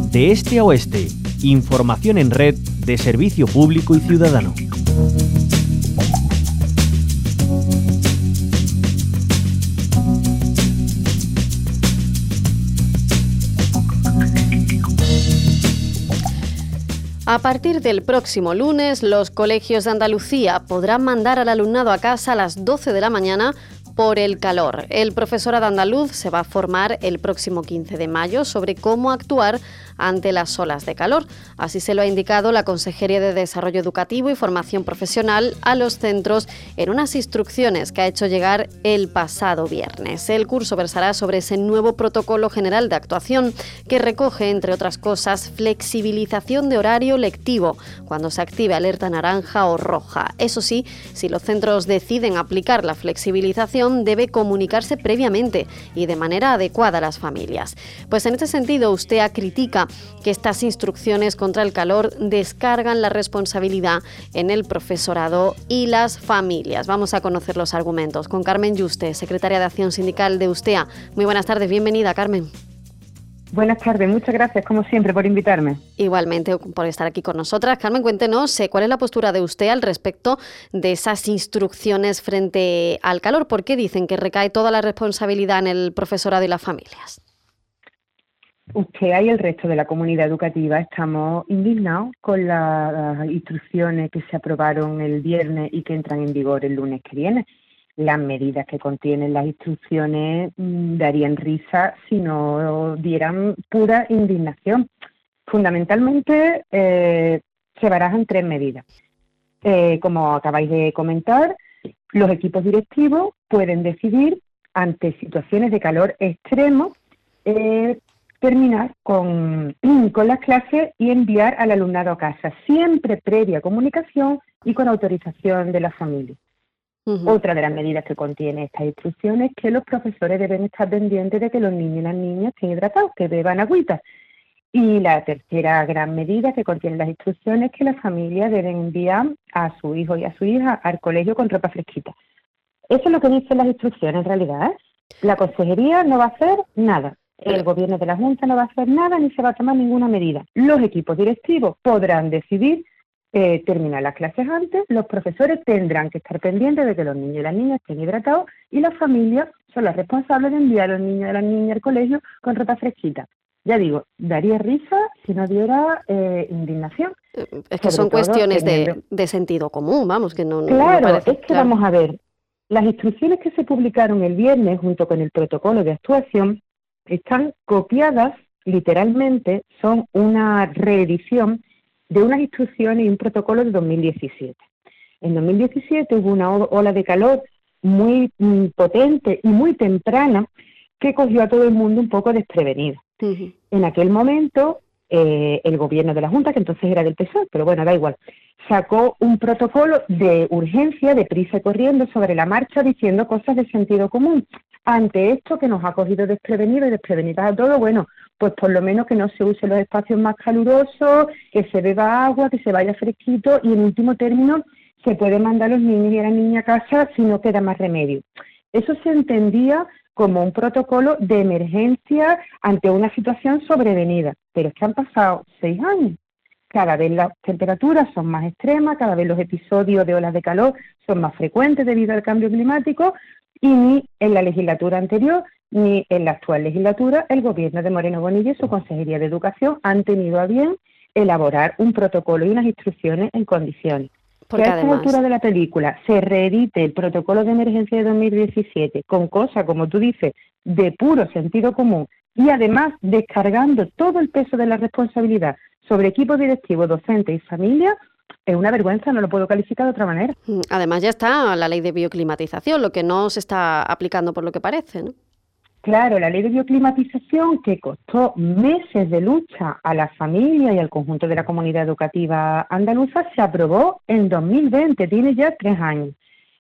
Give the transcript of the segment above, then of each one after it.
De este a oeste, información en red de servicio público y ciudadano. A partir del próximo lunes, los colegios de Andalucía podrán mandar al alumnado a casa a las 12 de la mañana por el calor. El profesorado andaluz se va a formar el próximo 15 de mayo sobre cómo actuar ante las olas de calor. Así se lo ha indicado la Consejería de Desarrollo Educativo y Formación Profesional a los centros en unas instrucciones que ha hecho llegar el pasado viernes. El curso versará sobre ese nuevo protocolo general de actuación que recoge, entre otras cosas, flexibilización de horario lectivo cuando se active alerta naranja o roja. Eso sí, si los centros deciden aplicar la flexibilización, debe comunicarse previamente y de manera adecuada a las familias. Pues en este sentido, USTEA critica que estas instrucciones contra el calor descargan la responsabilidad en el profesorado y las familias. Vamos a conocer los argumentos con Carmen Yuste, secretaria de Acción Sindical de USTEA. Muy buenas tardes, bienvenida, Carmen. Buenas tardes, muchas gracias, como siempre, por invitarme. Igualmente, por estar aquí con nosotras. Carmen, cuéntenos cuál es la postura de usted al respecto de esas instrucciones frente al calor. ¿Por qué dicen que recae toda la responsabilidad en el profesorado y las familias? Usted y el resto de la comunidad educativa estamos indignados con las instrucciones que se aprobaron el viernes y que entran en vigor el lunes que viene. Las medidas que contienen las instrucciones darían risa si no dieran pura indignación. Fundamentalmente se barajan tres medidas. Como acabáis de comentar, los equipos directivos pueden decidir, ante situaciones de calor extremo, terminar con las clases y enviar al alumnado a casa, siempre previa comunicación y con autorización de la familia. Otra de las medidas que contiene esta instrucción es que los profesores deben estar pendientes de que los niños y las niñas estén hidratados, que beban agüita. Y la tercera gran medida que contiene las instrucciones es que las familias deben enviar a su hijo y a su hija al colegio con ropa fresquita. Eso es lo que dicen las instrucciones en realidad, ¿eh? La consejería no va a hacer nada. El gobierno de la Junta no va a hacer nada ni se va a tomar ninguna medida. Los equipos directivos podrán decidir terminar las clases antes, los profesores tendrán que estar pendientes de que los niños y las niñas estén hidratados y las familias son las responsables de enviar a los niños y a las niñas al colegio con ropa fresquita. Ya digo, daría risa si no diera indignación. Es que son cuestiones de sentido común, vamos, que no... Claro, no parece, es que vamos a ver, las instrucciones que se publicaron el viernes junto con el protocolo de actuación están copiadas, literalmente, son una reedición de unas instrucciones y un protocolo de 2017. En 2017 hubo una ola de calor muy potente y muy temprana que cogió a todo el mundo un poco desprevenido. En aquel momento, el gobierno de la Junta, que entonces era del PSOE, pero bueno, da igual, sacó un protocolo de urgencia, de prisa y corriendo sobre la marcha, diciendo cosas de sentido común. Ante esto que nos ha cogido desprevenidos y desprevenidas a todos, bueno, pues por lo menos que no se use los espacios más calurosos, que se beba agua, que se vaya fresquito y en último término se puede mandar a los niños y a las niñas a casa si no queda más remedio. Eso se entendía como un protocolo de emergencia ante una situación sobrevenida, pero es que han pasado 6 años. Cada vez las temperaturas son más extremas, cada vez los episodios de olas de calor son más frecuentes debido al cambio climático y ni en la legislatura anterior ni en la actual legislatura el gobierno de Moreno Bonilla y su Consejería de Educación han tenido a bien elaborar un protocolo y unas instrucciones en condiciones. Porque que a esta altura de la película se reedite el protocolo de emergencia de 2017 con cosas, como tú dices, de puro sentido común y además descargando todo el peso de la responsabilidad sobre equipos directivos, docentes y familias, es una vergüenza, no lo puedo calificar de otra manera. Además ya está la ley de bioclimatización, lo que no se está aplicando por lo que parece, ¿no? Claro, la ley de bioclimatización, que costó meses de lucha a las familias y al conjunto de la comunidad educativa andaluza, se aprobó en 2020, tiene ya 3 años.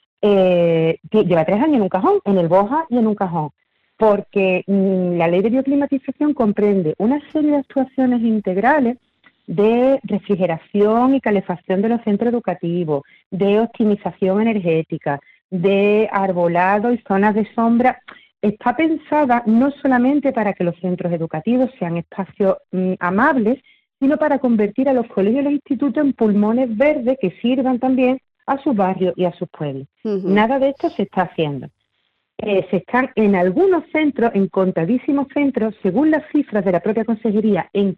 Lleva 3 años en un cajón, en el BOJA y en un cajón, porque la ley de bioclimatización comprende una serie de actuaciones integrales de refrigeración y calefacción de los centros educativos, de optimización energética, de arbolado y zonas de sombra. está pensada no solamente para que los centros educativos sean espacios amables, sino para convertir a los colegios y los institutos en pulmones verdes que sirvan también a sus barrios y a sus pueblos. Nada de esto se está haciendo. Se están en algunos centros, en contadísimos centros, según las cifras de la propia consejería, en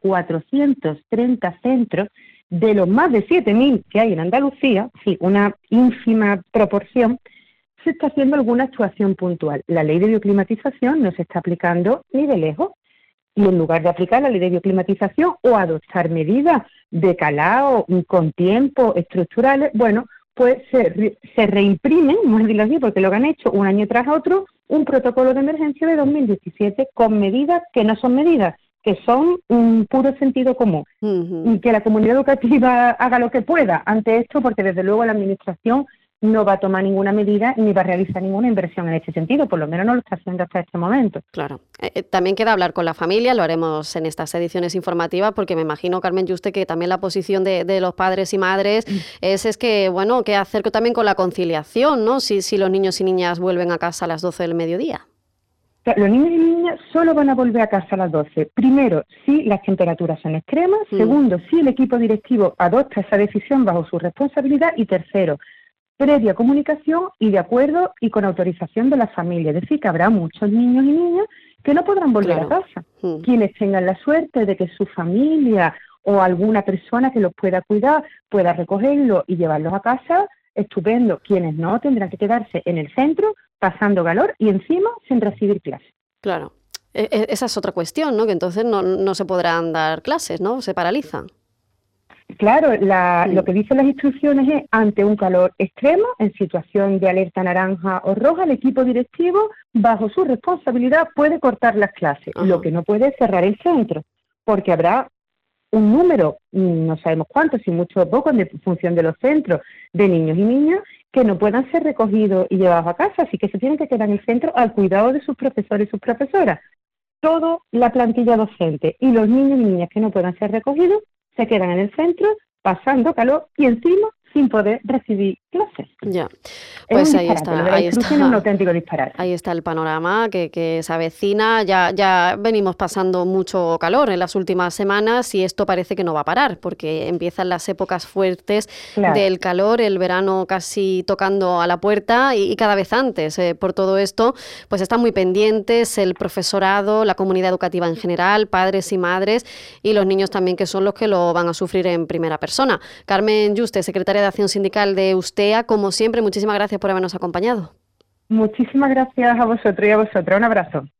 430 centros, de los más de 7.000 que hay en Andalucía, sí, una ínfima proporción, se está haciendo alguna actuación puntual. La ley de bioclimatización no se está aplicando ni de lejos. Y en lugar de aplicar la ley de bioclimatización o adoptar medidas de calado con tiempo estructurales, bueno, pues se reimprimen, vamos a decirlo así, porque lo que han hecho un año tras otro, un protocolo de emergencia de 2017 con medidas que no son medidas, que son un puro sentido común. Y que la comunidad educativa haga lo que pueda ante esto, porque desde luego la Administración no va a tomar ninguna medida ni va a realizar ninguna inversión en este sentido, por lo menos no lo está haciendo hasta este momento. Claro. También queda hablar con la familia, lo haremos en estas ediciones informativas, porque me imagino, Carmen Yuste, que también la posición de los padres y madres es que, bueno, qué hacer también con la conciliación, ¿no? Si los niños y niñas vuelven a casa a las 12 del mediodía. Los niños y niñas solo van a volver a casa a las 12. Primero, si las temperaturas son extremas. Segundo, si el equipo directivo adopta esa decisión bajo su responsabilidad. Y tercero, previa comunicación y de acuerdo y con autorización de la familia. Es decir, que habrá muchos niños y niñas que no podrán volver a casa. Quienes tengan la suerte de que su familia o alguna persona que los pueda cuidar pueda recogerlos y llevarlos a casa, estupendo. Quienes no, tendrán que quedarse en el centro pasando calor y encima sin recibir clases. Claro. Esa es otra cuestión, ¿no? Que entonces no se podrán dar clases, ¿no? Se paralizan. Claro, lo que dicen las instrucciones es, ante un calor extremo, en situación de alerta naranja o roja, el equipo directivo, bajo su responsabilidad, puede cortar las clases. Lo que no puede es cerrar el centro, porque habrá un número, no sabemos cuánto, si mucho o poco, en función de los centros, de niños y niñas, que no puedan ser recogidos y llevados a casa, así que se tienen que quedar en el centro al cuidado de sus profesores y sus profesoras. Toda la plantilla docente y los niños y niñas que no puedan ser recogidos se quedan en el centro pasando calor y encima sin poder recibir clases. Ya, pues ahí está. Es un auténtico disparate. Ahí está el panorama que se avecina. Ya venimos pasando mucho calor en las últimas semanas y esto parece que no va a parar porque empiezan las épocas fuertes del calor, el verano casi tocando a la puerta y cada vez antes. Por todo esto, pues están muy pendientes el profesorado, la comunidad educativa en general, padres y madres y los niños también, que son los que lo van a sufrir en primera persona. Carmen Yuste, secretaria de Acción Sindical de Ustea, como siempre, muchísimas gracias por habernos acompañado. Muchísimas gracias a vosotros y a vosotras. Un abrazo.